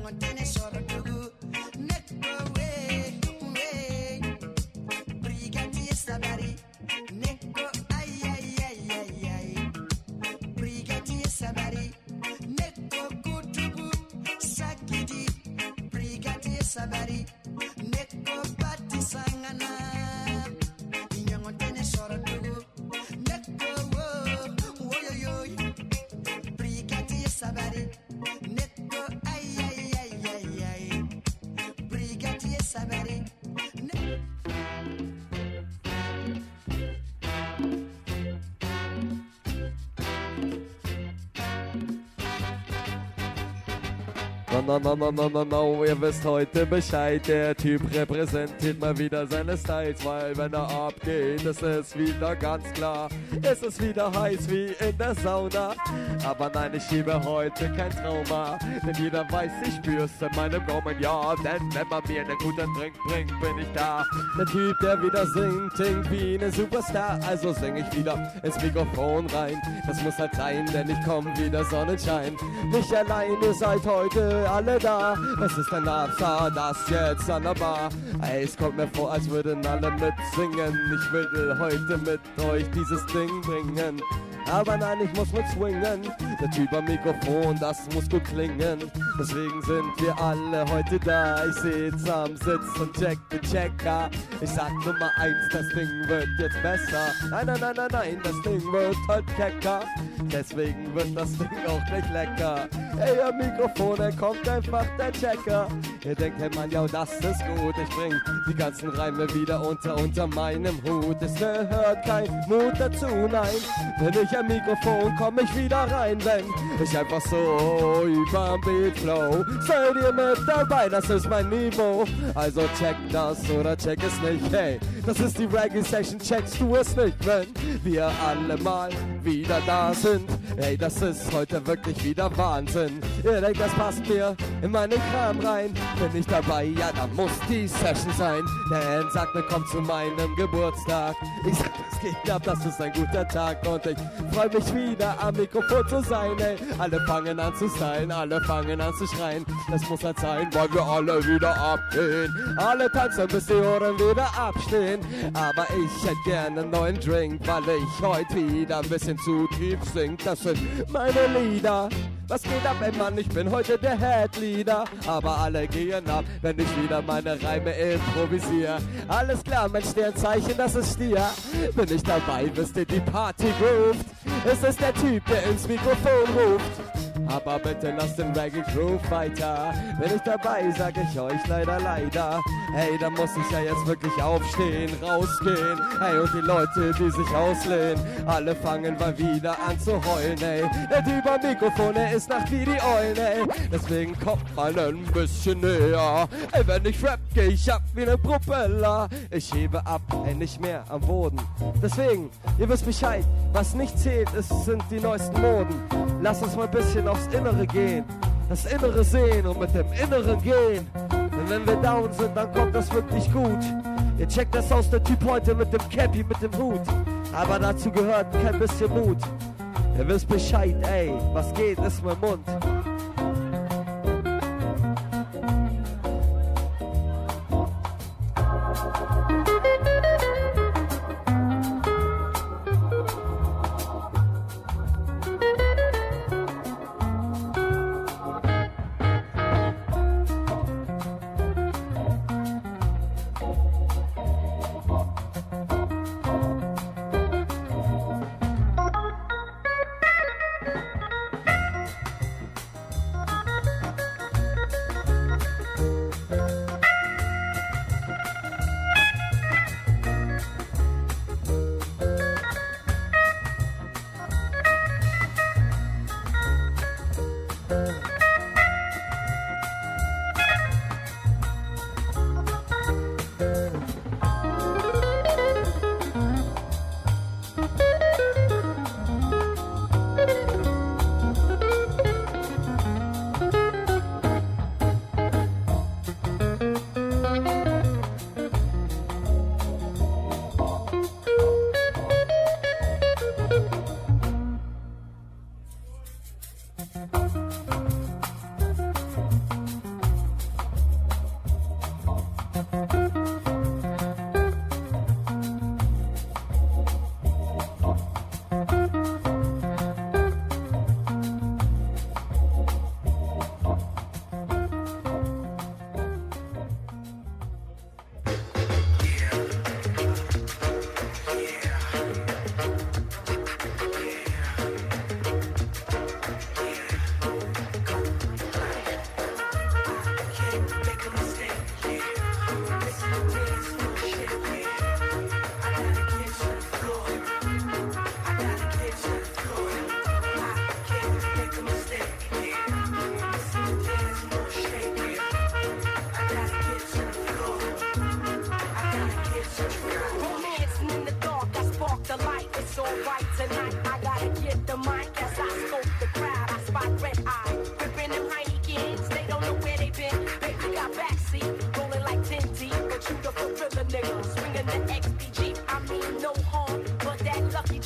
No, ihr wisst heute Bescheid, der Typ repräsentiert mal wieder seine Styles, weil wenn er abgeht, ist es wieder ganz klar, es ist wieder heiß wie in der Sauna, aber nein, ich schiebe heute kein Trauma, denn jeder weiß, ich spür's in meinem Gaumen, ja, denn wenn man mir einen guten Drink bringt, bin ich da, der Typ, der wieder singt wie eine Superstar, also sing ich wieder ins Mikrofon rein, das muss halt sein, denn ich komm wieder Sonnenschein, nicht allein, ihr seid heute alle da, es ist ein Absar, das jetzt an der Bar. Ey, es kommt mir vor, als würden alle mitsingen. Ich will heute mit euch dieses Ding bringen. Aber nein, ich muss mit swingen. Der Typ am Mikrofon, das muss gut klingen. Deswegen sind wir alle heute da. Ich sitz am Sitz und check den Checker. Ich sag Nummer 1, das Ding wird jetzt besser. Nein, nein, nein, nein, nein, das Ding wird halt kecker. Deswegen wird das Ding auch gleich lecker. Ey, am Mikrofon, da kommt einfach der Checker. Ihr denkt, hey Mann, ja, das ist gut. Ich bring die ganzen Reime wieder unter meinem Hut. Es gehört kein Mut dazu, nein. Wenn ich am Mikrofon komm ich wieder rein, wenn ich einfach so überm Beat flow. Seid ihr mit dabei, das ist mein Niveau. Also check das oder check es nicht, hey. Das ist die Reggae-Session, checkst du es nicht, wenn wir alle mal wieder da sind. Hey, das ist heute wirklich wieder Wahnsinn. Ihr denkt, das passt mir in meinen Kram rein. Bin ich dabei, ja, da muss die Session sein. Denn sagt mir, kommt zu meinem Geburtstag. Ich sag, das geht ab, das ist ein guter Tag. Und ich freu mich wieder am Mikrofon zu sein, ey. Alle fangen an zu sein, alle fangen an zu schreien. Das muss halt sein, weil wir alle wieder abgehen. Alle tanzen, bis die Ohren wieder abstehen. Aber ich hätte gerne einen neuen Drink, weil ich heute wieder ein bisschen zu tief sing. Das sind meine Lieder. Was geht ab, ey Mann, ich bin heute der Headleader. Aber alle gehen ab, wenn ich wieder meine Reime improvisiere. Alles klar, mein Sternzeichen, das ist Stier. Bin ich dabei, wisst ihr, die Party groovt. Es ist der Typ, der ins Mikrofon ruft. Aber bitte lasst den Reggae Groove weiter. Bin ich dabei, sag ich euch leider, leider. Hey, da muss ich ja jetzt wirklich aufstehen, rausgehen. Hey, und die Leute, die sich auslehnen, alle fangen mal wieder an zu heulen, ey. Der Typ am Mikrofon, er ist nackt wie die Eulen, ey. Deswegen kommt mal ein bisschen näher. Ey, wenn ich rap, geh ich ab wie ne Propeller. Ich hebe ab, ey, nicht mehr am Boden. Deswegen, ihr wisst Bescheid, was nicht zählt, sind die neuesten Moden. Lass uns mal ein bisschen aufs Innere gehen, das Innere sehen und mit dem Inneren gehen. Denn wenn wir down sind, dann kommt das wirklich gut. Ihr checkt das aus, der Typ heute mit dem Cappy, mit dem Hut. Aber dazu gehört kein bisschen Mut. Ihr wisst Bescheid, ey, was geht, ist mein Mund.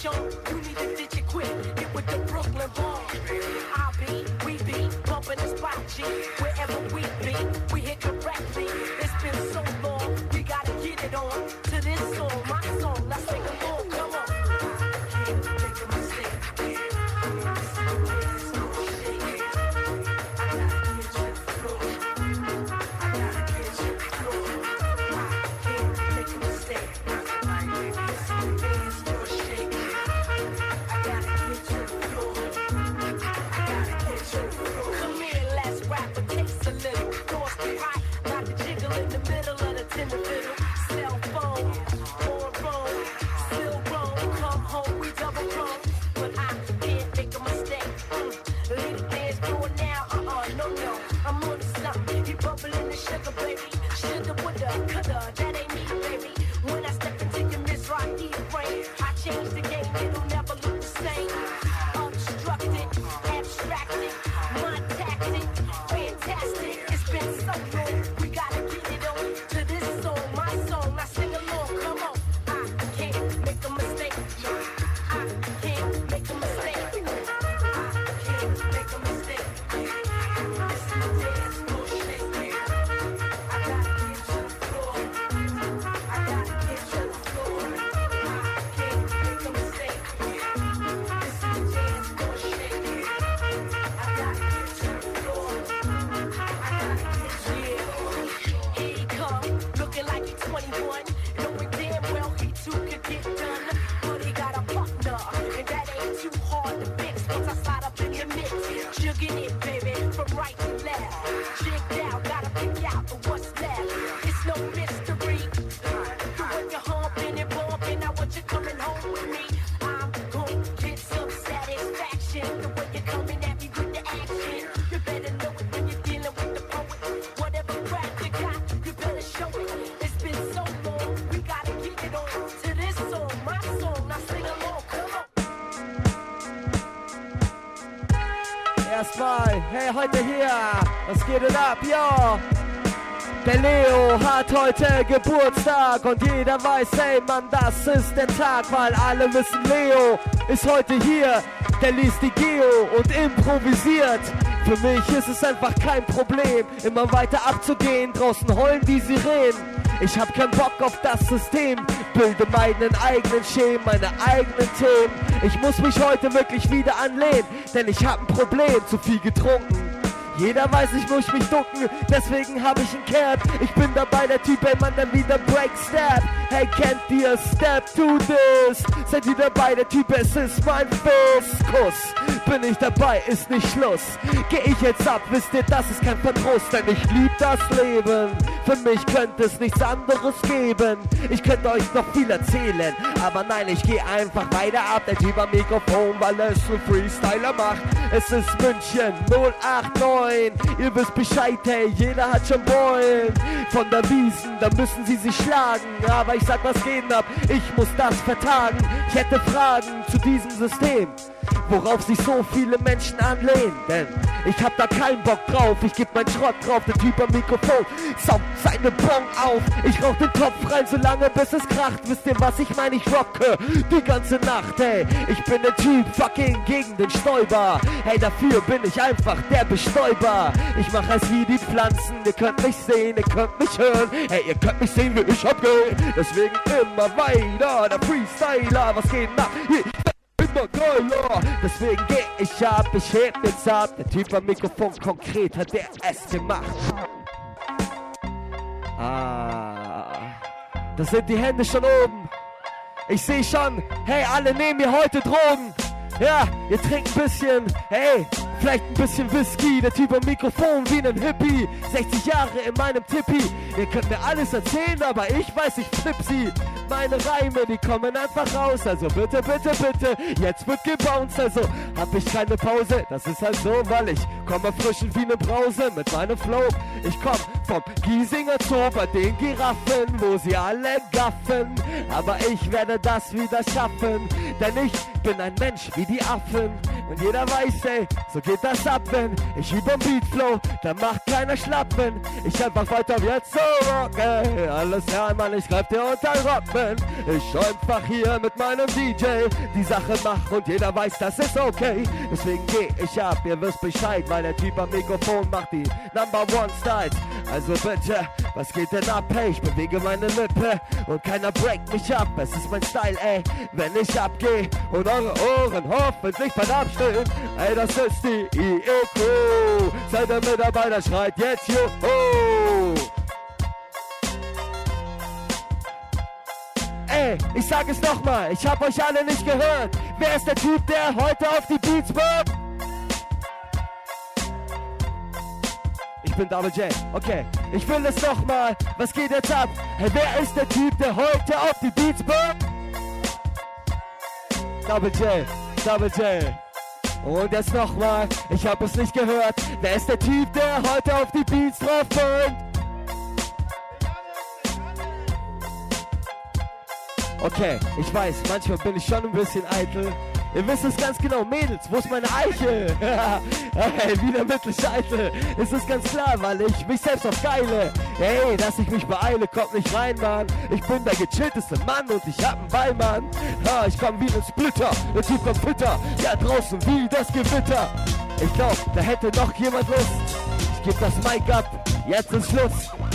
chump, you need to ditch it quick. Get with the Brooklyn ball. We be bumping the spot, G. Wherever we be, we hit correctly. It's been so long, we gotta get it on. To this song, my song, let's sing along, come on. Can't make a mistake. Erstmal, hey, heute hier, was geht denn ab, ja? Der Leo hat heute Geburtstag und jeder weiß, hey Mann, das ist der Tag, weil alle wissen, Leo ist heute hier, der liest die Geo und improvisiert. Für mich ist es einfach kein Problem, immer weiter abzugehen, draußen heulen die Sirenen. Ich hab keinen Bock auf das System, bilde meinen eigenen Schemen, meine eigenen Themen. Ich muss mich heute wirklich wieder anlehnen, denn ich hab ein Problem, zu viel getrunken. Jeder weiß, ich muss mich ducken, deswegen hab ich einen Cap. Ich bin dabei, der Typ, ey Mann, dann wieder Break Step. Hey, kennt ihr Step to this? Seid ihr dabei, der Typ, es ist mein Fiskus. Bin ich dabei, ist nicht Schluss. Geh ich jetzt ab, wisst ihr, das ist kein Verdruss, denn ich lieb das Leben. Für mich könnte es nichts anderes geben. Ich könnte euch noch viel erzählen, aber nein, ich geh einfach weiter ab. Der Typ am Mikrofon, weil es ein Freestyler macht. Es ist München 089. Ihr wisst Bescheid, hey, jeder hat schon Beulen. Von der Wiesen, da müssen sie sich schlagen. Aber ich sag, was geht ab, ich muss das vertagen. Ich hätte Fragen zu diesem System, worauf sich so viele Menschen anlehnen. Denn ich hab da keinen Bock drauf, ich geb meinen Schrott drauf. Der Typ am Mikrofon saugt seine Bon auf. Ich rauch den Topf rein, solange bis es kracht. Wisst ihr, was ich meine? Ich rocke die ganze Nacht, hey. Ich bin der Typ fucking gegen den Stäuber. Hey, dafür bin ich einfach der Bestäuber. Ich mach es wie die Pflanzen, ihr könnt mich sehen, ihr könnt mich hören. Hey, ihr könnt mich sehen, wie ich abgehe. Deswegen immer weiter, der Freestyler, was geht nach? Immer geiler, deswegen geh ich ab, ich heb jetzt ab. Der Typ am Mikrofon, konkret hat der es gemacht. Das sind die Hände schon oben. Ich seh schon, hey, alle nehmen hier heute Drogen. Ja, ihr trinkt ein bisschen, hey, vielleicht ein bisschen Whisky. Der Typ am Mikrofon wie ein Hippie, 60 Jahre in meinem Tippi. Ihr könnt mir alles erzählen, aber ich weiß, ich flipp sie. Meine Reime, die kommen einfach raus. Also bitte, bitte, bitte, jetzt wird gebounced. Also hab ich keine Pause, das ist halt so, weil ich komme erfrischend wie eine Brause mit meinem Flow. Ich komm vom Giesinger Zoo bei den Giraffen, wo sie alle gaffen. Aber ich werde das wieder schaffen, denn ich bin ein Mensch wie die Affen. Und jeder weiß, ey, so geht das ab, wenn ich überm Beatflow, dann macht keiner schlapp, wenn ich einfach weiter jetzt so rock, ey. Alles ja, Mann, ich greif dir unter den Rock, wenn ich einfach hier mit meinem DJ die Sache mach und jeder weiß, das ist okay. Deswegen geh ich ab, ihr wisst Bescheid, weil der Typ am Mikrofon macht die Number One Styles. Also bitte, was geht denn ab, hey, ich bewege meine Lippe und keiner breakt mich ab, es ist mein Style, ey, wenn ich abgeh und eure Ohren hoffentlich bald abstehen, ey, das ist die IE-Crew, seid ihr mit dabei, das schreit jetzt Juhu! Ey, ich sag es nochmal, ich hab euch alle nicht gehört, wer ist der Typ, der heute auf die Beats wirkt? Ich bin Double J, okay, ich will es nochmal, was geht jetzt ab? Hey, wer ist der Typ, der heute auf die Beats wirkt? Double J, Double J. Und jetzt nochmal, ich hab es nicht gehört. Wer ist der Typ, der heute auf die Beats drauf bringt? Okay, ich weiß, manchmal bin ich schon ein bisschen eitel. Ihr wisst es ganz genau, Mädels, wo ist meine Eiche? Hey, wieder Mittelscheitel. Es ist ganz klar, weil ich mich selbst auf geile. Hey, dass ich mich beeile, kommt nicht rein, Mann. Ich bin der gechillteste Mann und ich hab einen Ball, Mann. Ja, ich komm wie ein Splitter, der Typ kommt fitter. Ja, draußen wie das Gewitter. Ich glaub, da hätte noch jemand Lust. Ich geb das Mic ab, jetzt ist Schluss.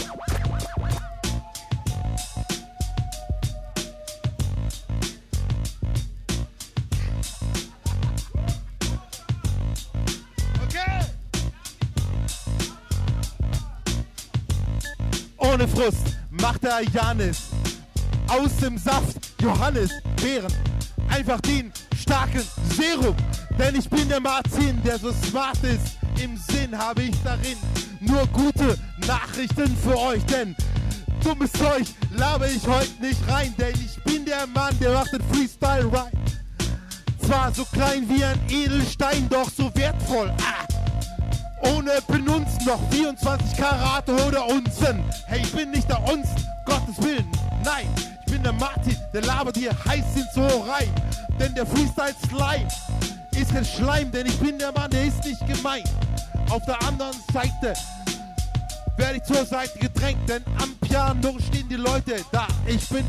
Ohne Frust macht der Janis aus dem Saft Johannes Beeren einfach den starken Serum. Denn ich bin der Martin, der so smart ist. Im Sinn habe ich darin nur gute Nachrichten für euch. Denn dummes Zeug laber ich heute nicht rein. Denn ich bin der Mann, der macht den Freestyle rein. Zwar so klein wie ein Edelstein, doch so wertvoll. Ohne Benunzen noch 24 Karat oder Unzen. Hey, ich bin nicht der Unzen, Gottes Willen. Nein, ich bin der Martin, der labert hier heiß ins Ohr rein. Denn der Freestyle Slime ist kein Schleim, denn ich bin der Mann, der ist nicht gemein. Auf der anderen Seite werde ich zur Seite gedrängt, denn am Piano stehen die Leute da. Ich bin...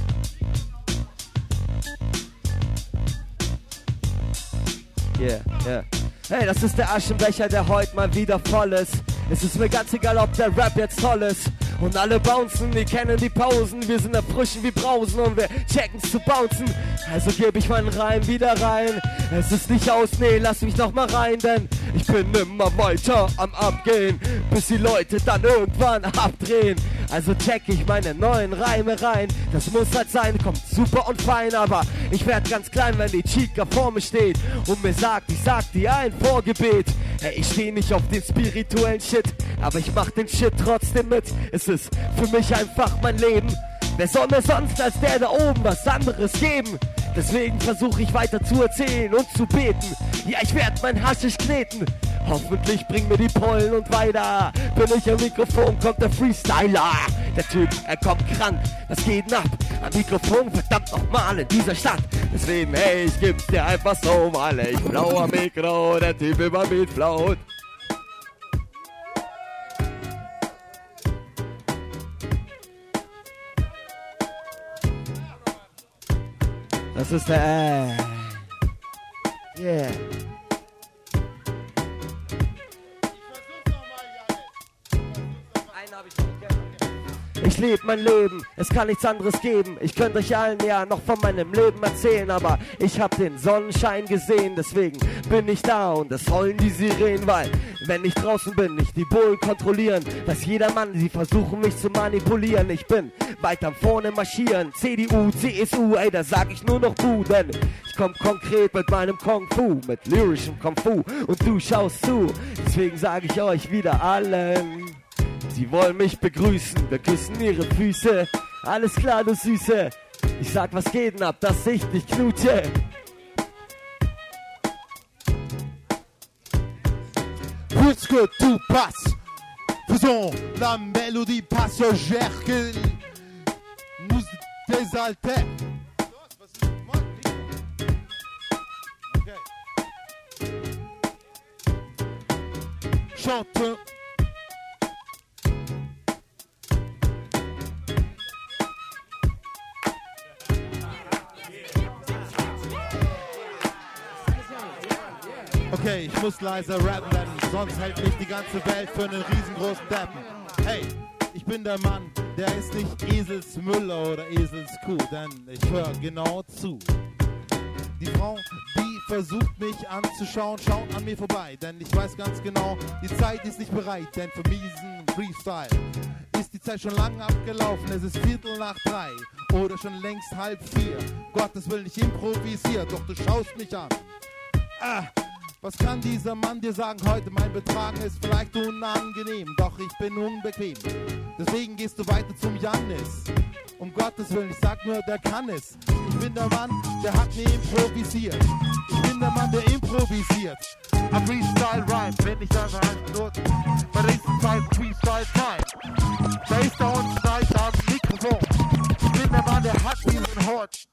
Yeah. Hey, das ist der Aschenbecher, der heute mal wieder voll ist. Es ist mir ganz egal, ob der Rap jetzt toll ist. Und alle bouncen, die kennen die Pausen. Wir sind erfrischen wie Brausen und wir checken's zu bouncen. Also gebe ich meinen Reim wieder rein. Es ist nicht aus, nee, lass mich noch mal rein, denn ich bin immer weiter am Abgehen, bis die Leute dann irgendwann abdrehen. Also check ich meine neuen Reime rein. Das muss halt sein, kommt super und fein, aber ich werd ganz klein, wenn die Chica vor mir steht und mir sagt, ich sag dir ein Vorgebet. Hey, ich steh nicht auf den spirituellen Shit, aber ich mach den Shit trotzdem mit. Es ist für mich einfach mein Leben. Wer soll mir sonst als der da oben was anderes geben? Deswegen versuche ich weiter zu erzählen und zu beten. Ja, ich werd mein Haschisch kneten. Hoffentlich bringen mir die Pollen und weiter. Bin ich am Mikrofon, kommt der Freestyler. Der Typ, er kommt krank, was geht denn ab? Am Mikrofon, verdammt nochmal in dieser Stadt. Deswegen, hey, ich geb's dir einfach so, weil ich flow am Mikro, der Typ über Beat float. Das ist der yeah. Ich lebe mein Leben, es kann nichts anderes geben. Ich könnte euch allen ja noch von meinem Leben erzählen, aber ich hab den Sonnenschein gesehen, deswegen bin ich da und es heulen die Sirenen, weil wenn ich draußen bin, ich die Bullen kontrollieren, weiß jeder Mann, sie versuchen mich zu manipulieren. Ich bin weiter vorne marschieren, CDU, CSU, ey, da sag ich nur noch du, denn ich komm konkret mit meinem Kung Fu, mit lyrischem Kung Fu und du schaust zu. Deswegen sag ich euch wieder allen, sie wollen mich begrüßen, wir küssen ihre Füße. Alles klar, du Süße. Ich sag, was geht denn ab, dass ich dich knute. Puisque tout passe, faisons la mélodie passagère que nous désaltère. chante. Okay, ich muss leiser rappen, denn sonst hält mich die ganze Welt für einen riesengroßen Deppen. Hey, ich bin der Mann, der ist nicht Eselsmüller oder Eselskuh, denn ich höre genau zu. Die Frau, die versucht mich anzuschauen, schaut an mir vorbei, denn ich weiß ganz genau, die Zeit ist nicht bereit, denn für miesen Freestyle ist die Zeit schon lange abgelaufen, es ist 3:15 oder schon längst 3:30. Gottes Willen, ich improvisiere, doch du schaust mich an. Was kann dieser Mann dir sagen heute? Mein Betragen ist vielleicht unangenehm, doch ich bin unbequem. Deswegen gehst du weiter zum Jannis. Um Gottes Willen, ich sag nur, der kann es. Ich bin der Mann, der hat mir improvisiert. Ich bin der Mann, der improvisiert. Am Freestyle Rhyme, wenn ich das nur bei nächsten Zeit Freestyle Time. Da ist da unten gleich am Mikrofon. Ich bin der Mann, der hat diesen Hort.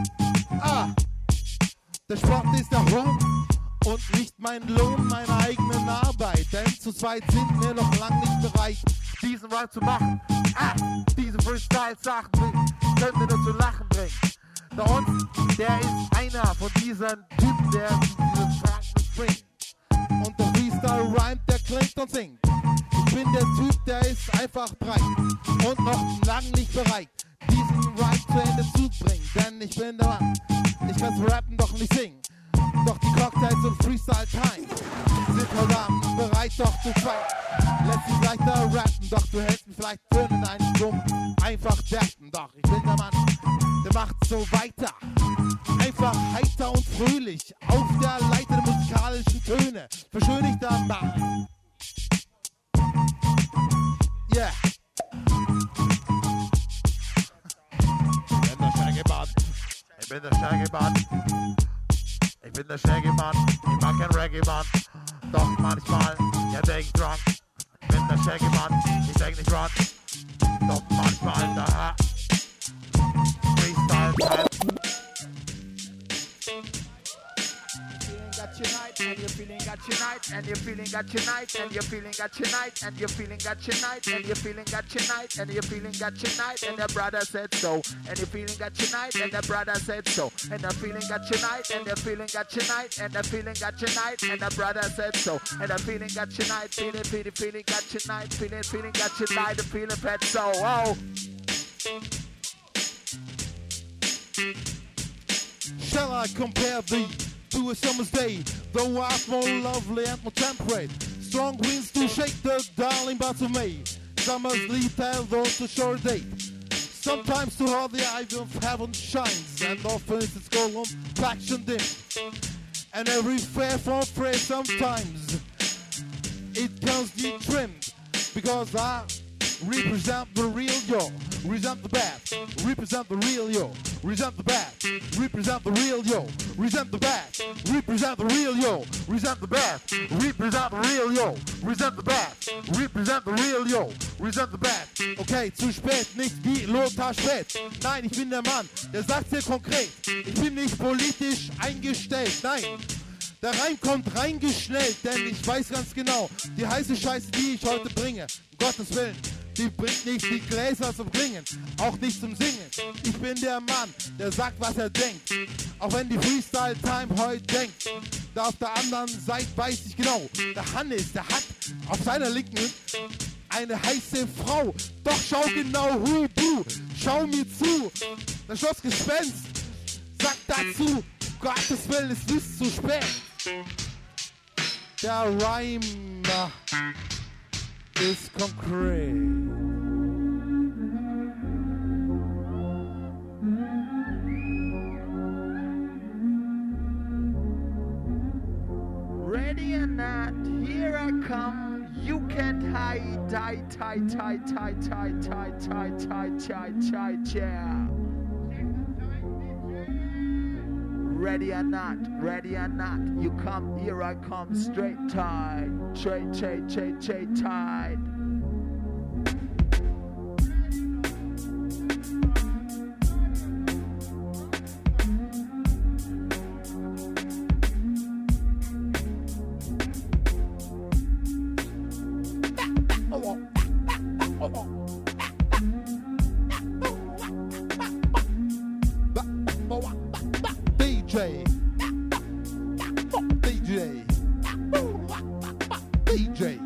Der Sport ist der Ruhm. Und nicht mein Lohn meiner eigenen Arbeit, denn zu zweit sind wir noch lang nicht bereit, diesen Rhyme zu machen. Diese Freestyle-Sachen können wir nur zu lachen bringen. Da unten, der ist einer von diesen Typen, der diesen Franken bringt. Und der Freestyle-Rhyme, der klingt und singt. Ich bin der Typ, der ist einfach breit und noch lang nicht bereit, diesen Rhyme zu Ende zu bringen. Denn ich bin der Mann, ich kann's rappen, doch nicht singen. Doch die Cocktails und Freestyle-Time sind heute Abend bereit, doch zu fight. Lässt sich leichter rappen, doch du hältst mich vielleicht für einen dumm, einfach deppen. Doch ich bin der Mann, der macht so weiter. Einfach heiter und fröhlich, auf der Leiter der musikalischen Töne. Verschönigt der Mann. Yeah. Ich bin der Shaggy-Mann. Ich bin der Shaggy-Mann. Ich bin der Shaggy-Mann, ich mag kein Reggae-Mann. Doch manchmal, ja denk ich drunk. Ich bin der Shaggy-Mann, ich denk nicht run. Doch manchmal, da Freestyle-Time. Got your night, and you're feeling got your night, and you're feeling got your night, and you're feeling got your night, and you're feeling got your night, and you're feeling got your night, and you're feeling got your night, and the brother said so, and you're feeling got your night, and the brother said so, and the feeling got your night, and the feeling got your night, and the feeling got your night, and the brother said so, and the feeling got your night, feeling got your night, feeling got your night, the feeling fed so, oh. Shall I compare thee to a summer's day, though art more lovely and more temperate? Strong winds to shake the darling buds of May. Summer's leaf held on to short date. Sometimes too hard the eye of heaven shines, and often its column faction dim. And every fair form phrase sometimes it comes deep trimmed, because I represent the real yo, resent the bad, represent the real yo, resent the bad, represent the real yo, resent the bad, represent the real yo, resent the bad, represent the real yo, resent the bad, represent the real yo, resent the bad. Okay, zu spät, nicht wie Lothar Spät. Nein, ich bin der Mann, der sagt sehr konkret, ich bin nicht politisch eingestellt, nein. Der Reim kommt reingeschnellt, denn ich weiß ganz genau, die heiße Scheiße, die ich heute bringe, um Gottes Willen, die bringt nicht die Gläser zum Klingen, auch nicht zum Singen. Ich bin der Mann, der sagt, was er denkt, auch wenn die Freestyle-Time heute denkt. Da auf der anderen Seite weiß ich genau, der Hannes, der hat auf seiner linken eine heiße Frau. Doch schau genau, du, schau mir zu. Das Schlossgespenst sagt dazu, Gottes Willen, es ist zu spät. Der Rhyme ist konkret. Ready or not, here I come. You can't hide, yeah. Ready or not, you come, here I come, straight tight, tight. DJ. DJ. DJ.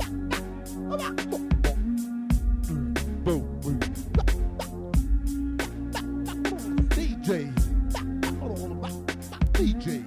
DJ. DJ.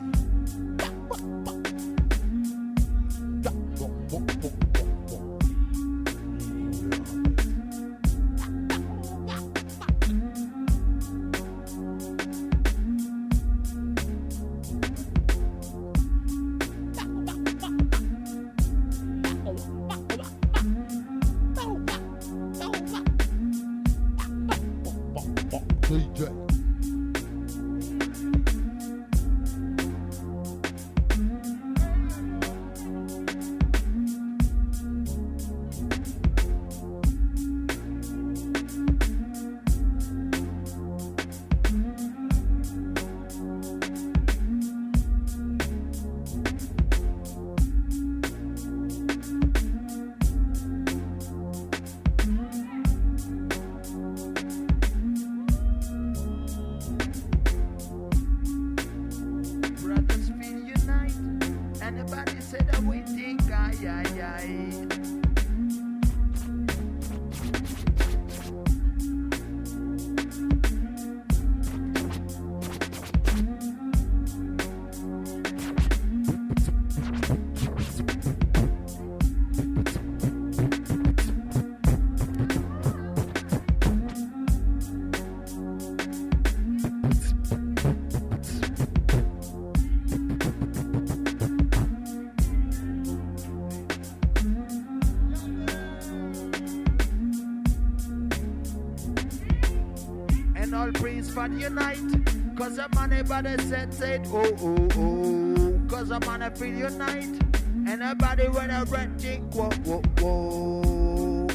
For the night, cause I'm on everybody said, oh, oh, oh, cause I'm on a feel unite, and everybody with a red chick, whoa, whoa, whoa.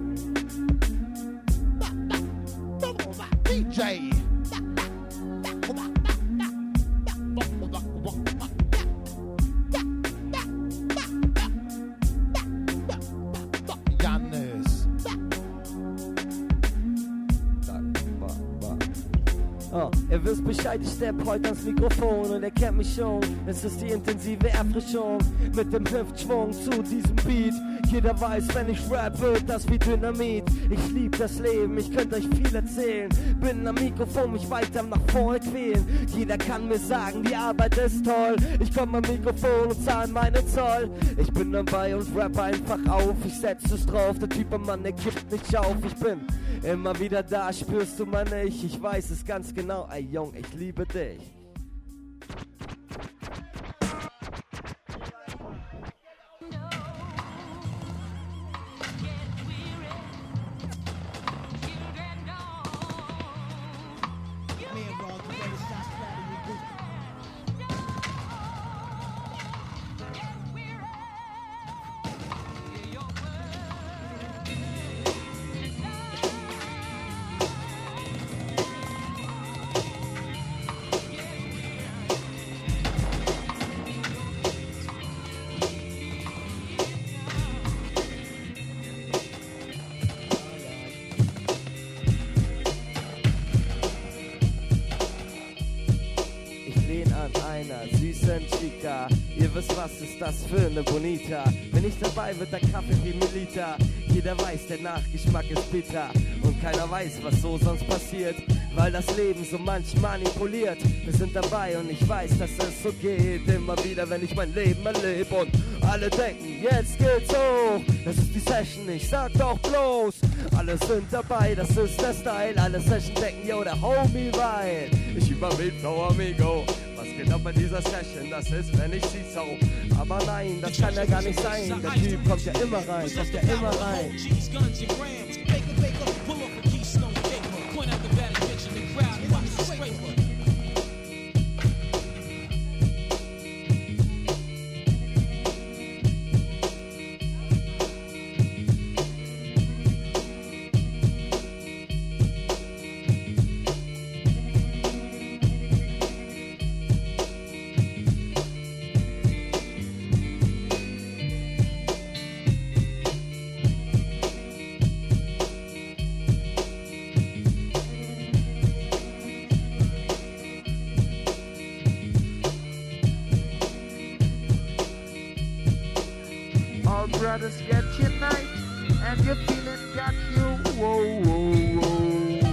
DJ. Ihr wisst Bescheid, ich stepp heute ans Mikrofon und ihr kennt mich schon. Es ist die intensive Erfrischung mit dem Hüftschwung zu diesem Beat. Jeder weiß, wenn ich rap, wird das wie Dynamit. Ich lieb das Leben, ich könnte euch viel erzählen. Bin am Mikrofon, mich weiter nach vorne quälen. Jeder kann mir sagen, die Arbeit ist toll. Ich komm am Mikrofon und zahl meine Zoll. Ich bin dabei und rap einfach auf. Ich setz es drauf, der Typ am Mann, der kippt nicht auf. Ich bin immer wieder da, spürst du mal nicht. Ich weiß es ganz genau, ey Jung, ich liebe dich. Chica, ihr wisst, was ist das für eine Bonita. Wenn ich dabei wird der Kaffee wie Milita. Jeder weiß, der Nachgeschmack ist bitter und keiner weiß, was so sonst passiert, weil das Leben so manch manipuliert. Wir sind dabei und ich weiß, dass es so geht. Immer wieder, wenn ich mein Leben erlebe und alle denken, jetzt geht's hoch. Das ist die Session, ich sag doch bloß, alle sind dabei, das ist der Style. Alle Session denken, yo, der Homie, weil ich überbiet Flow Amigo. Was geht ab bei dieser Session? Das ist, wenn ich sie so. Aber nein, das kann ja gar nicht sein. Der Typ kommt ja immer rein, kommt ja immer rein. brothers get unite, and your feeling got you. Whoa, whoa, whoa.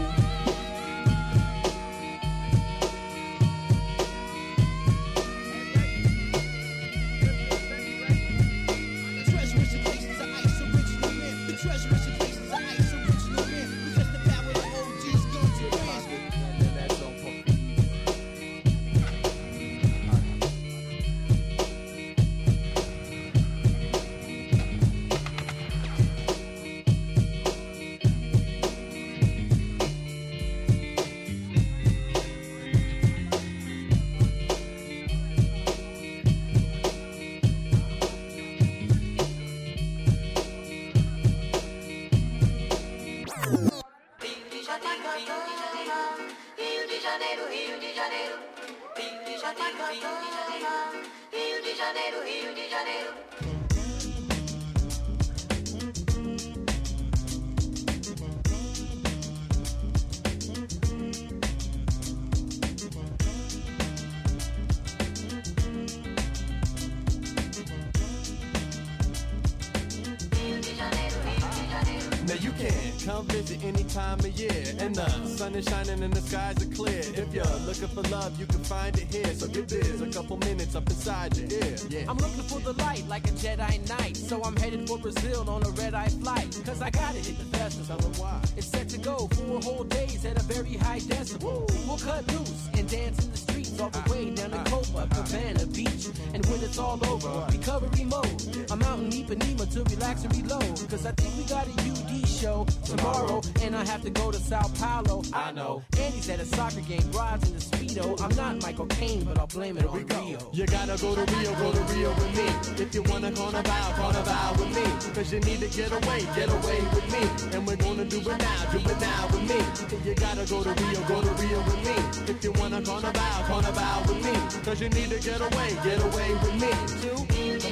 Now you can come visit any time of year, and the sun is shining and the skies are clear. If you're looking for love, you can find it here. So give this a couple minutes up inside your ear. Yeah. I'm looking for the light like a Jedi Knight, so I'm headed for Brazil on a red-eye flight. Cause I gotta hit the festival. Tell them why. It's set to go 4 whole days at a very high decibel. We'll cut loose and dance in the streets all the way down to Copacabana Beach. And when it's all over, recovery mode. I'm out in Ipanema to relax and reload. Cause I think we got a UD show tomorrow, and I have to go to Sao Paulo. I know. Andy's at a soccer game, rides in the Speedo. I'm not Michael Caine, but I'll blame it on Rio. You gotta go to Rio with me. If you wanna carnival with me. Cause you need to get away with me. And we're gonna do it now with me. You gotta go to Rio with me. If you wanna carnival with me. Cause you need to get away with me too.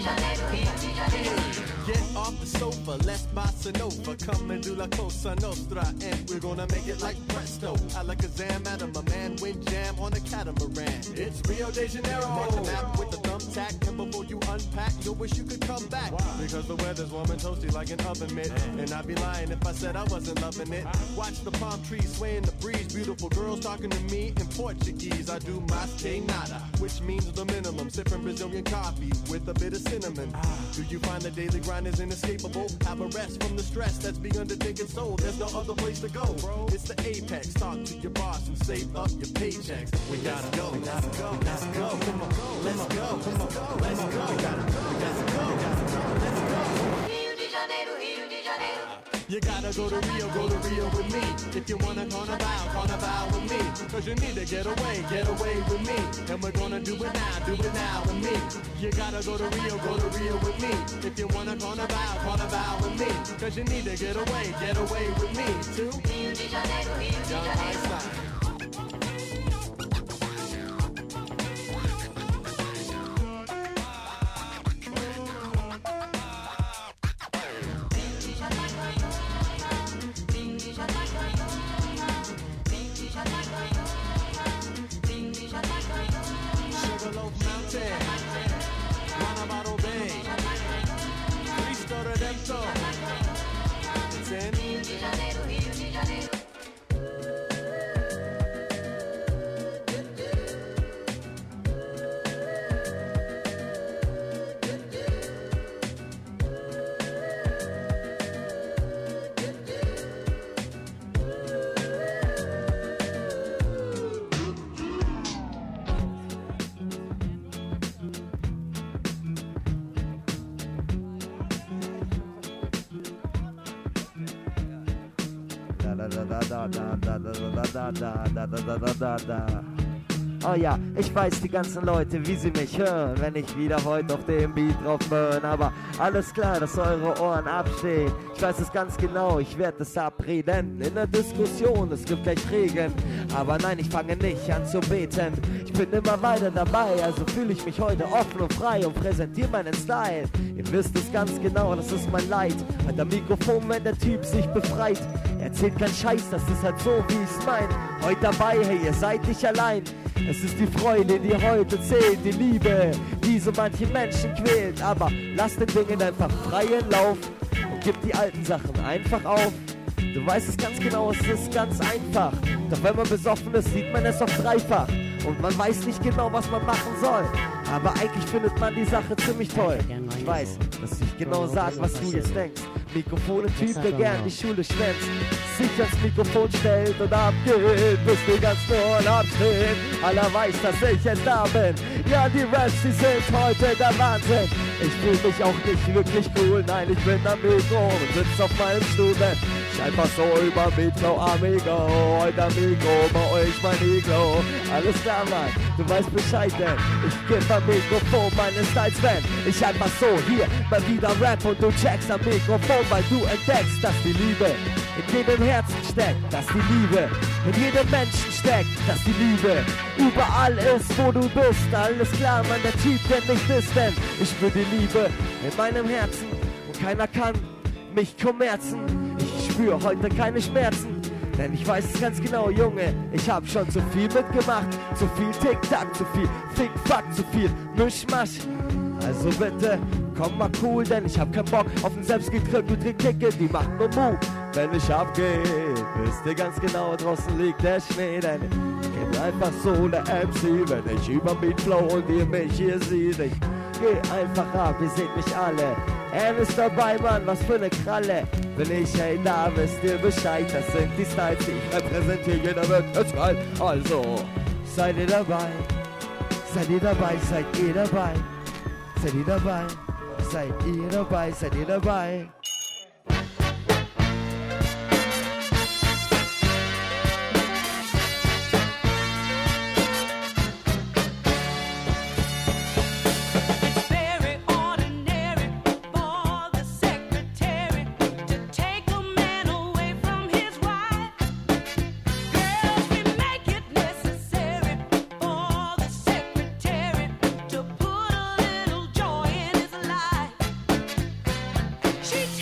Get off the sofa, let's bossa nova. Come and do la cosa nostra, and we're gonna make it like presto. I like a Zam Adam, a man wind jam on a catamaran. It's Rio de Janeiro. Mark the map with the thumbtack, and before you unpack, you'll wish you could come back. Why? Because the weather's warm and toasty like an oven mitt. And I'd be lying if I said I wasn't loving it. Watch the palm trees sway in the breeze. Beautiful girls talking to me in Portuguese. I do mas que nada, which means the minimum. Sipping Brazilian coffee with a bit of cinnamon. Do you find the daily grind is inescapable? Have a rest from the stress that's being undertaken. So there's no other place to go, bro. It's the apex. Talk to your boss and save up your paychecks. We gotta go. Let's go. Come on. Let's go. Come on. Let's go. We gotta go. Let's go. Rio de Janeiro, Rio de Janeiro. You gotta go to Rio with me. If you wanna carnival with me. Cause you need to get away with me. And we're gonna do it now with me. You gotta go to Rio with me. If you wanna carnival with me. Cause you need to get away with me too. Rio de Janeiro, Rio de Young Janeiro. Einstein. Sugarloaf Mountain, Guanabara Bay, Cristo Redentor. It's in Rio de Janeiro, Rio de Janeiro. Oh ja, ich weiß, die ganzen Leute, wie sie mich hören, wenn ich wieder heute auf dem Beat drauf burn. Aber alles klar, dass eure Ohren abstehen. Ich weiß es ganz genau, ich werde es abreden. In der Diskussion, es gibt gleich Regen. Aber nein, ich fange nicht an zu beten. Ich bin immer weiter dabei, also fühle ich mich heute offen und frei und präsentiere meinen Style. Ihr wisst es ganz genau, das ist mein Leid. Hat der Mikrofon, wenn der Typ sich befreit. Erzählt kein Scheiß, das ist halt so, wie ich's mein. Heute dabei, hey, ihr seid nicht allein. Es ist die Freude, die heute zählt, die Liebe, die so manche Menschen quält. Aber lass den Dingen einfach freien Lauf und gib die alten Sachen einfach auf. Du weißt es ganz genau, es ist ganz einfach. Doch wenn man besoffen ist, sieht man es oft dreifach. Und man weiß nicht genau, was man machen soll. Aber eigentlich findet man die Sache ziemlich toll. Ich weiß, dass ich genau sag, was du jetzt denkst. Mikrofon-Typ, der gern die Schule schwänzt, sich ans Mikrofon stellt und abgeht, bis die ganz Ohren abstehen. Aller weiß, dass ich jetzt da bin. Ja, die Raps, die sind heute der Wahnsinn. Ich fühl mich auch nicht wirklich cool, nein, ich bin am Mikro und sitz auf meinem Stuhl. Ich einfach so über Mikro, amigo, heute am Mikro, bei euch mein Iglo. Alles klar, Mann, du weißt Bescheid, denn ich geb am Mikrofon meine Styles-Fan. Ich einfach so, hier, mal wieder Rap und du checkst am Mikrofon, weil du entdeckst, dass die Liebe in jedem Herzen steckt, dass die Liebe in jedem Menschen steckt, dass die Liebe überall ist, wo du bist. Alles klar, Mann, der Typ, der nicht ist, denn ich spür die Liebe in meinem Herzen und keiner kann mich kommerzen. Ich spür heute keine Schmerzen, denn ich weiß es ganz genau, Junge, ich hab schon zu viel mitgemacht, zu viel Tick-Tack, zu viel Fick-Fack, zu viel Mischmasch. Also bitte, komm mal cool, denn ich hab keinen Bock auf ein selbstgedrückte Kicke, die macht nur Mu, wenn ich abgeh. Wisst ihr ganz genau, draußen liegt der Schnee, denn ich bin einfach so der MC, wenn ich über Beat flow und ihr mich hier seht. Ich geh einfach ab, ihr seht mich alle. Ist dabei, Mann, was für ne Kralle. Bin ich, hey, da wisst ihr Bescheid, das sind die Styles, die ich repräsentiere, jeder wird es geil. Also, seid ihr dabei? Seid ihr dabei? Seid ihr dabei? Seid ihr dabei? Seid ihr dabei? Seid ihr dabei? She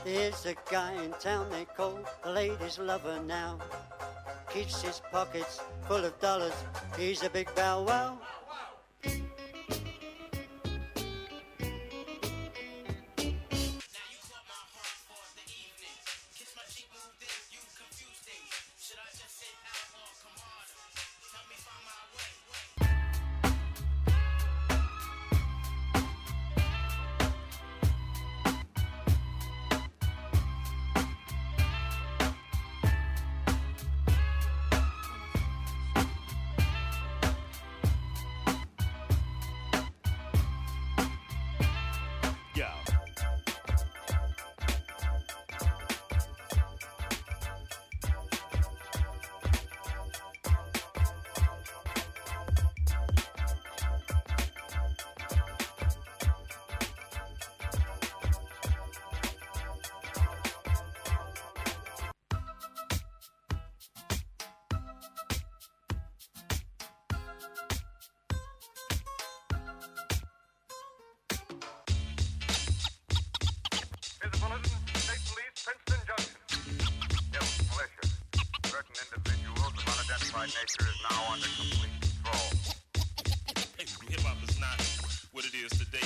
There's a guy in town they call the ladies' lover now. Keeps his pockets full of dollars. He's a big bow wow. Nature is now under complete control. Hip-hop is not what it is today.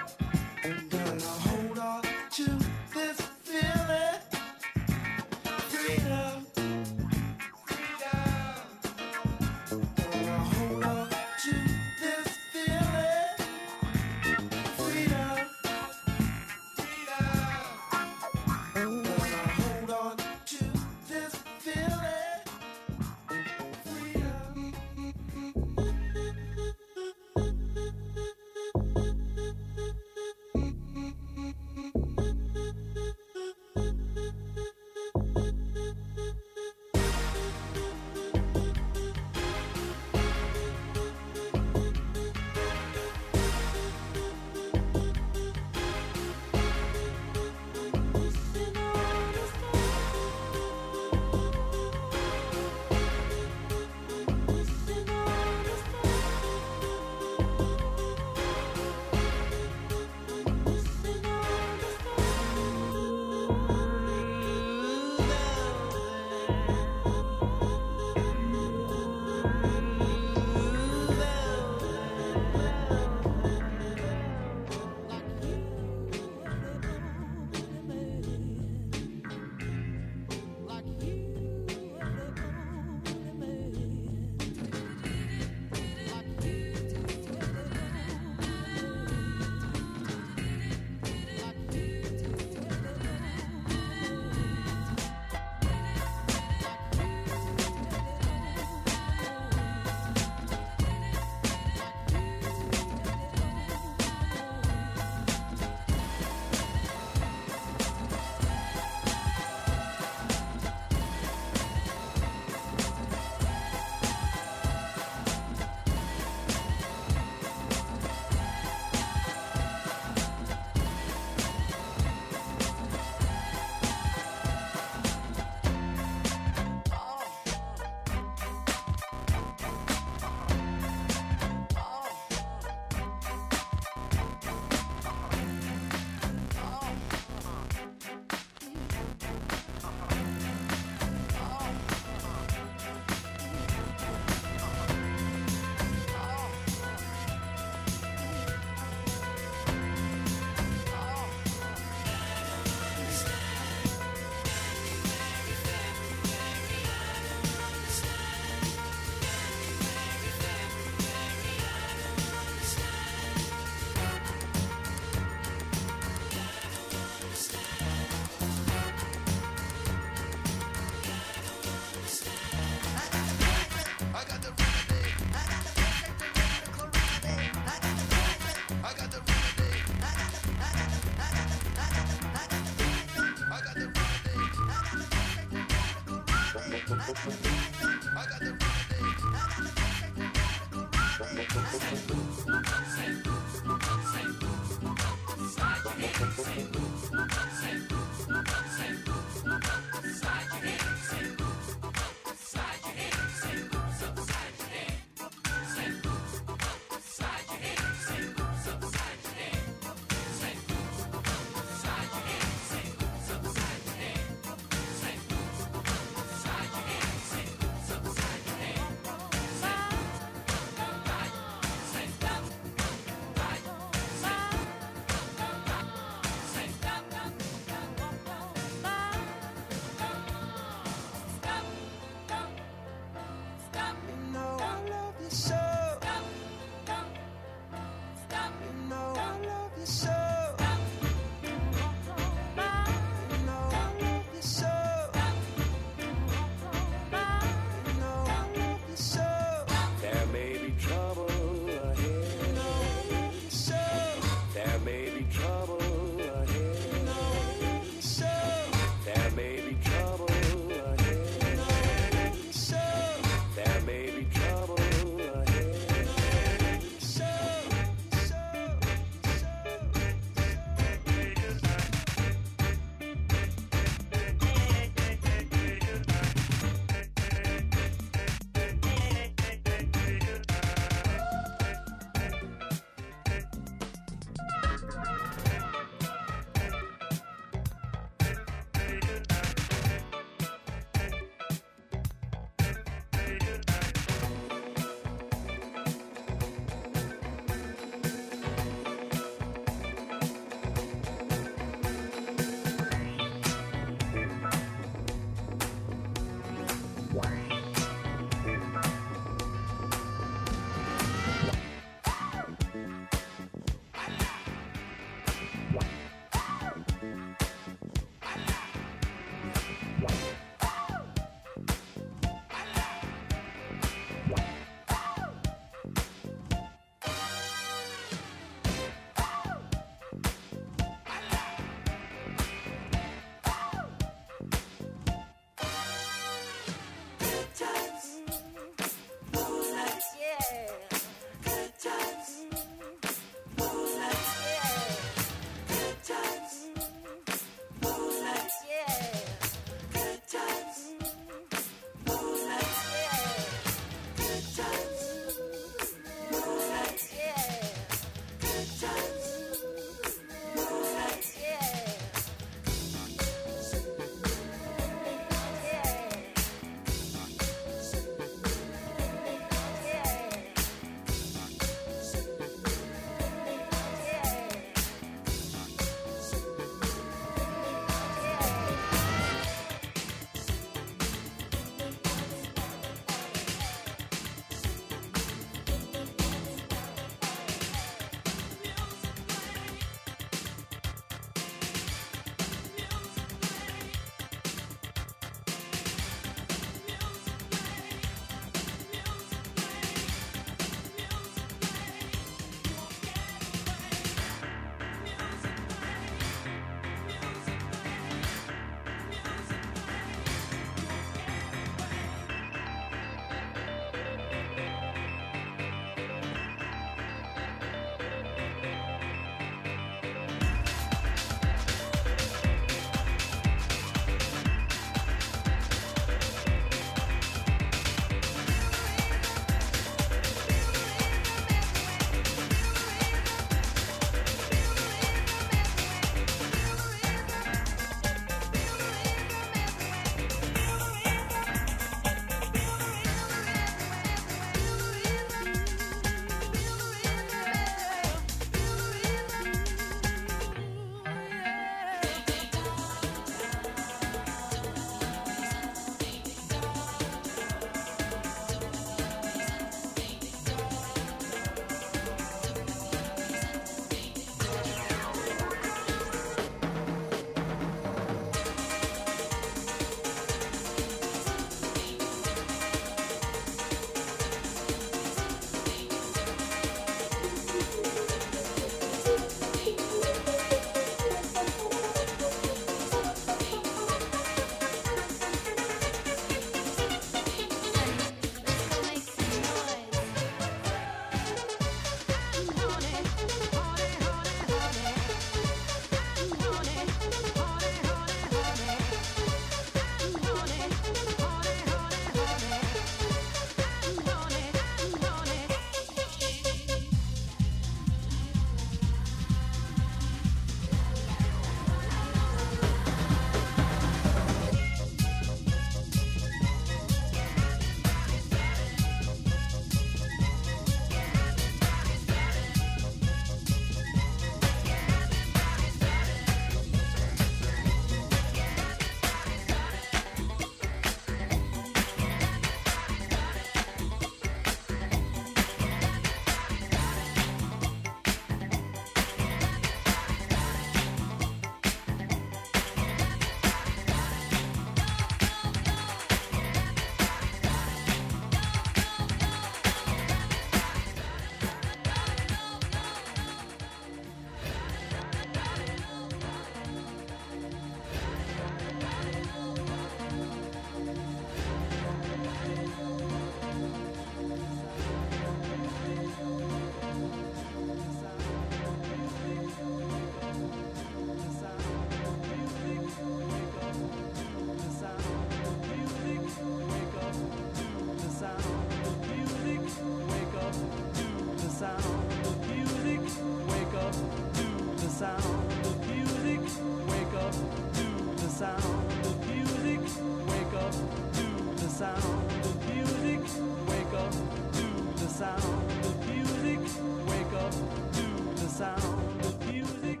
sound of music. Wake up to the sound of music. Wake up to the sound of music.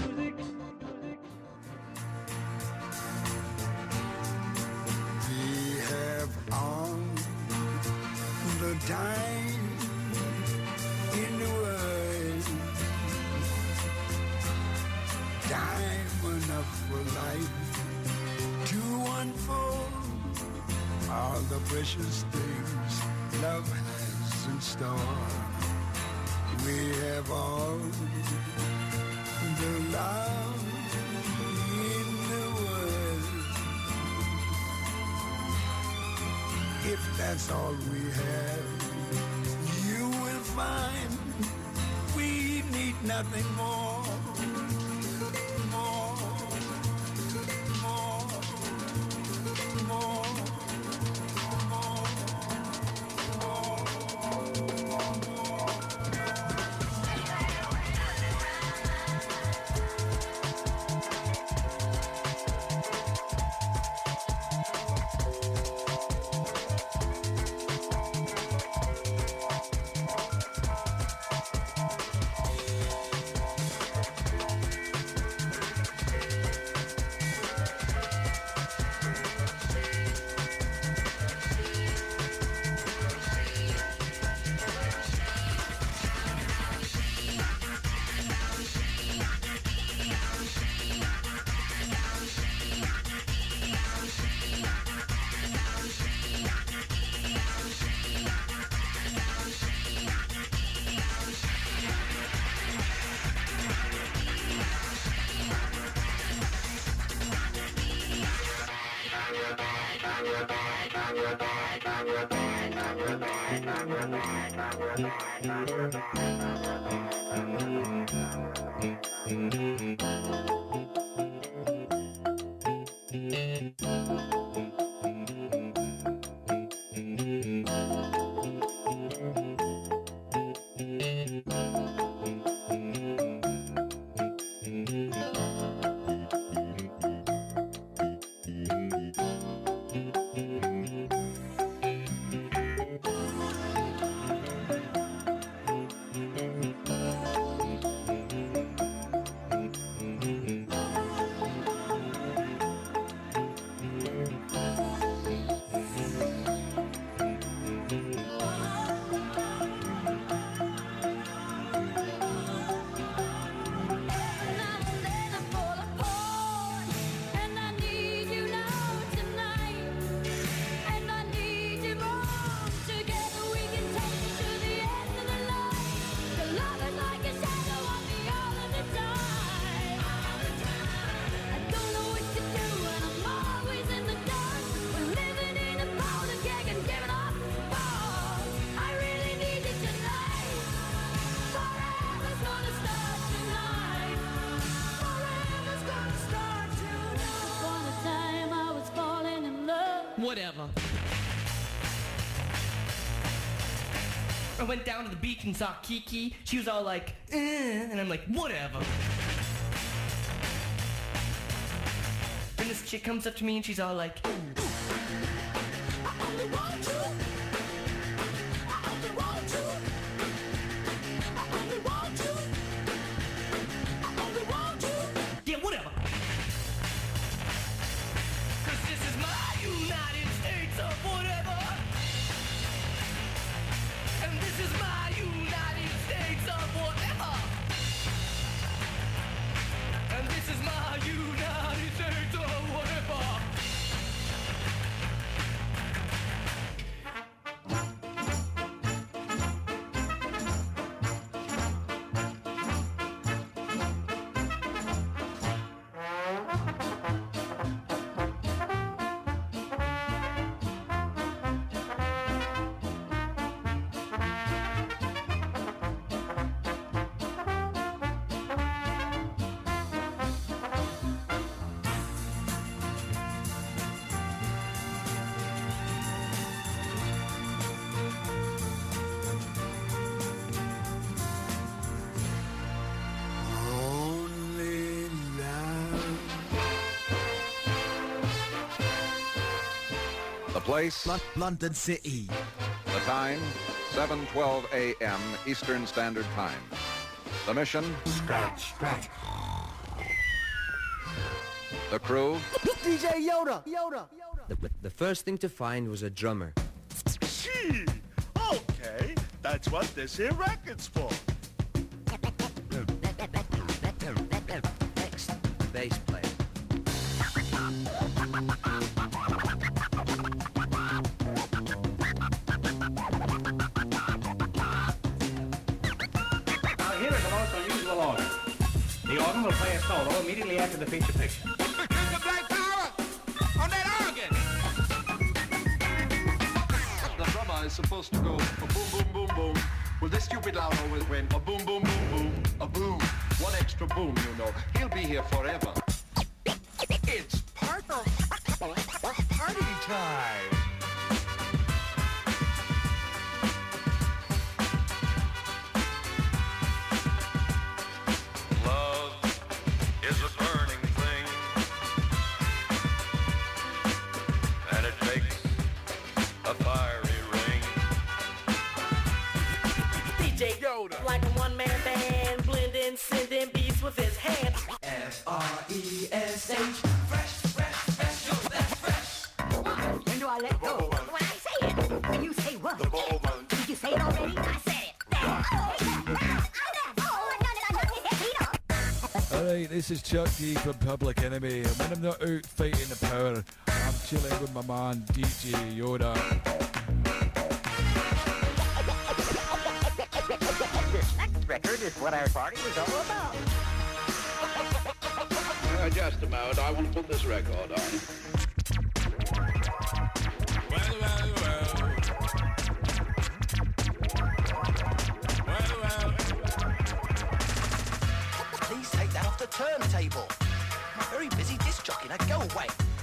We have all the time in the world. Time enough for life to unfold all the precious things love has in store. We have all the love in the world. If that's all we have, you will find we need nothing more. Whatever. I went down to the beach and saw Kiki. She was all like, and I'm like, whatever. Then this chick comes up to me and she's all like, I only want you. I only want you. I only want you. I only want you. Yeah, whatever. Cause this is my United States of whatever. And this is my United States of whatever. And this is my United States of whatever. The place? London City. The time? 7:12 a.m. Eastern Standard Time. The mission? Scratch. The crew? DJ Yoda. The first thing to find was a drummer. Gee, okay, that's what this here record's for. Next, bass player. Here is the most unusual organ. The organ will play a solo immediately after the feature picture. Because of Black Power on that organ. The drummer is supposed to go a boom, boom, boom, boom. Well, this stupid loud always went a boom, boom, boom, boom, a boom. One extra boom, you know. He'll be here forever. It's party time. Is a burning thing, and it makes a fiery ring. DJ Yoda, like a one-man band, blending, sending beats with his hands. F-R-E-S-H. Fresh, yo, that's fresh. When do I let go? When I say it. When you say what? Did you say it already? I said it. Alright, this is Chuck D from Public Enemy, and when I'm not out fighting the power, I'm chilling with my man DJ Yoda. This next record is what our party was all about. Just a moment, I want to put this record on. Please take that off the turntable. I'm a very busy disc jockey. Now go away.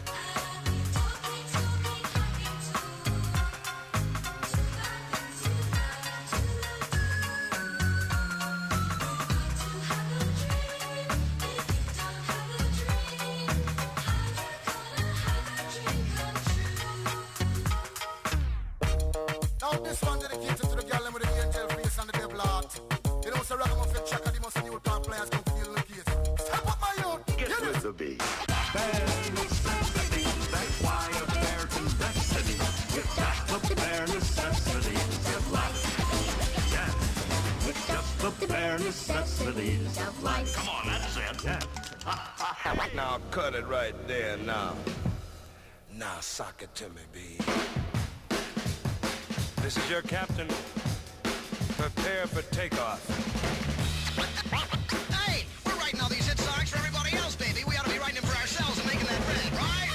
Now this one dedicated to the girl with the angel face and the devil heart. You know, so ragamuffin checker, the most new top players come to feel the case. Step up my youth. Get with the beat. Bare necessities, that's why a bare destiny. With just the bare necessities of life. Yeah, with just the bare necessities of life. Come on, that's it. Yeah. Now cut it right there now. Now sock it to me, B. This is your captain. Prepare for takeoff. Hey, we're writing all these hit songs for everybody else, baby. We ought to be writing them for ourselves and making that bread, right?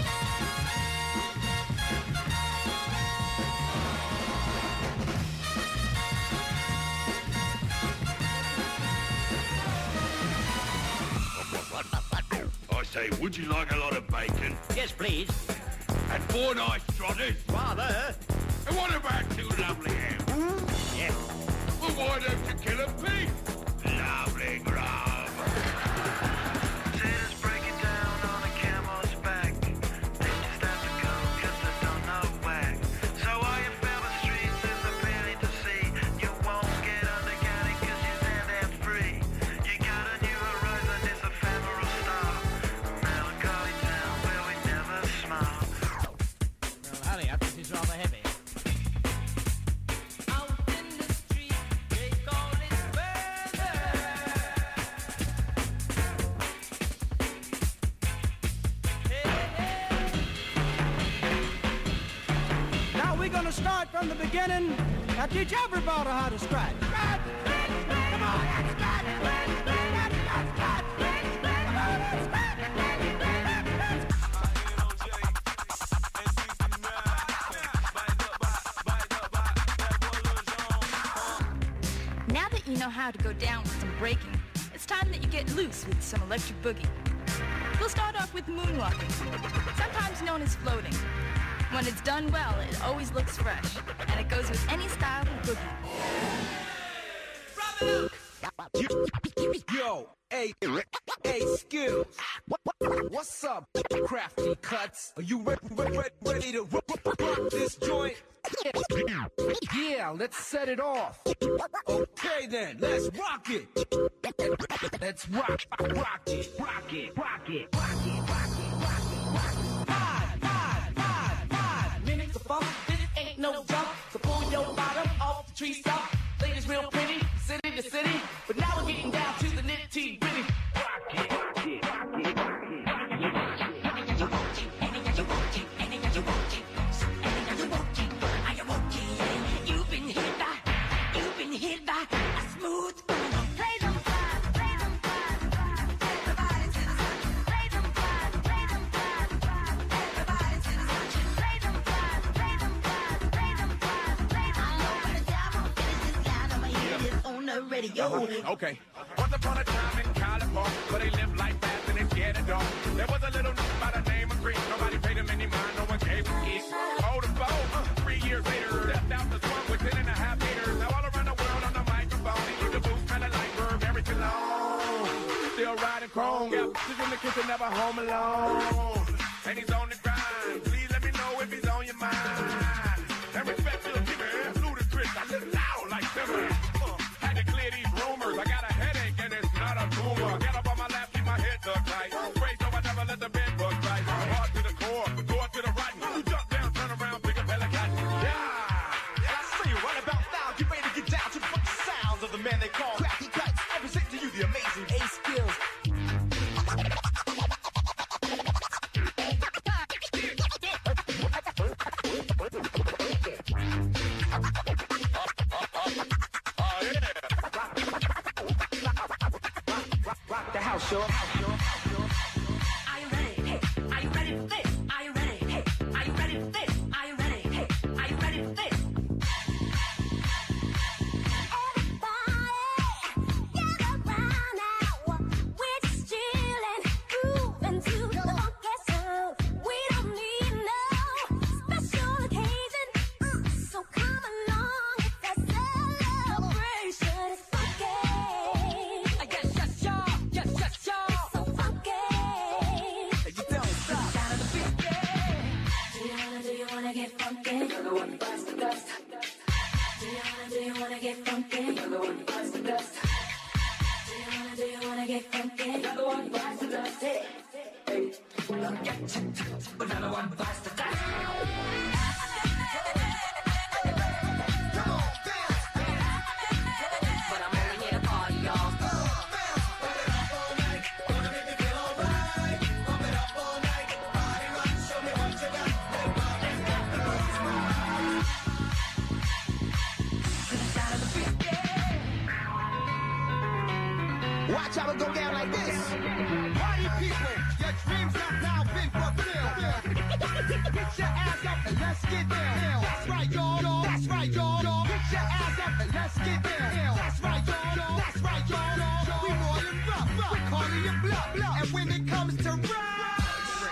I say, would you like a lot of bacon? Yes, please. And 4 nice trotters? Rather. And what about 2 lovely hams? Yes. Well, why don't you kill a pig? Lovely grub. Sailors break it down on a camel's back. They just have to go 'cause they don't know whack. So all you fellas streets is a pity to see. You won't get undercounted 'cause you're damn free. You got a new horizon, it's ephemeral star. Melancholy town where we never smile. Well, hurry up, this is rather heavy. Start from the beginning. Now teach everybody how to scratch. Scratch, scratch, scratch. Come on, scratch, scratch, scratch, scratch, scratch, scratch. Come on, scratch. Now that you know how to go down with some breaking, it's time that you get loose with some electric boogie. We'll start off with moonwalking, sometimes known as floating. When it's done well, it always looks fresh, and it goes with any style of boogie. Yo, Hey, Skills. What's up, Crafty Cuts? Are you ready to rock this joint? Yeah, let's set it off. Okay then, let's rock it. Let's rock it. Rock it. Minutes of fun, this ain't no jump. So pull your bottom off the tree stump. Ladies real pretty, city to city. But now we're getting down to the nitty gritty. Rock it. You've been hit by a smooth. Play them flies, play them flies. Everybody to the side. Play them flies, play them flies. Everybody to the side. Play them flies, play them flies, play them flies, play them flies. I'm over the top, I'm feeling this loud. I'ma hear this on the radio. Okay. Once upon a time in California, where they lived like fast and they scared of dog. There was a little nigga by the name of Chris. Nobody paid him any mind, no one gave him kiss. Hold the phone, 3 years later, stepped out the swamp with 10.5 meters. Now all around the world on the microphone, he used to boost, smell like verb, every cologne. Still riding chrome, got bitches in the kitchen, never home alone. And he's on the grind, please let me know if he's on your mind. And respect to the people, ludicrous, I live loud like Simmer. Had to clear these rumors, I got a headache and it's not a tumor. Get up on my lap, keep my head tucked tight. Pray so I never let the bed bug bite. Hard to the core, door to the right. You jump down, turn around, pick a pelican. Yeah! I see you right about now. Get ready to get down to the fucking sounds of the man they call Crafty Cuts. I present to you the amazing A-Skills. Rock the house, y'all. Are you ready? Hey, are you ready for this? Are you ready? Hey, are you ready for this? Are you ready? Hey, are you ready for this? Another one bites the dust. But I'm only here to party, y'all. Watch how it go down like this. Party people, your dreams have now been fulfilled. Get your ass up and let's get down. That's right, y'all. That's right, y'all. Get your ass up and let's get down. That's right, y'all. That's right, y'all. We more than rough. We're calling you bluff. And when it comes to rock,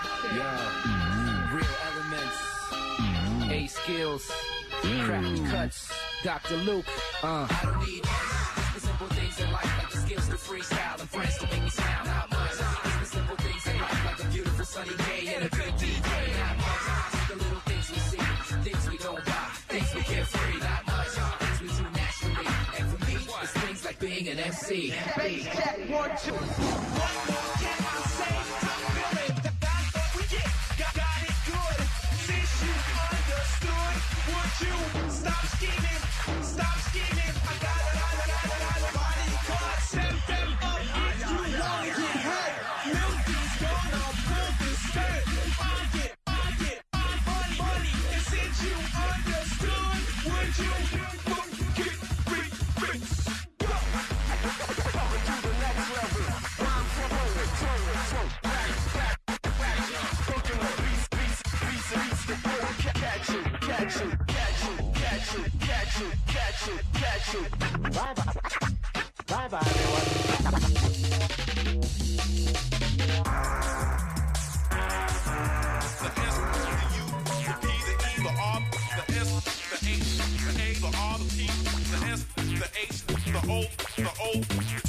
Real elements, A-Skills, Crafty Cuts, Dr. Luke. I don't need much. The simple things in life, like the skills to freestyle and friends to make me sound. Not much. It's the simple things in life, like a beautiful sunny day and a good DJ. Not much. The little things we see, things we don't buy, things we get free. Not much. Things we do naturally. And for me, it's things like being an MC. bass check 1, 2. One more can I say? I'm feeling the fact that we got it good. Since you understood, would you stop scheming? Stop scheming. I got it. Body cards, send them up if you wanna get hurt. Milky's gonna pull the skirt. I get money. And since you understood, would you get rich? Coming to the next level. Catch you. Bye bye, everyone. The S, the U, the P, the E, the R, the S, the H, the A, the R, the T, the S, the H, the O,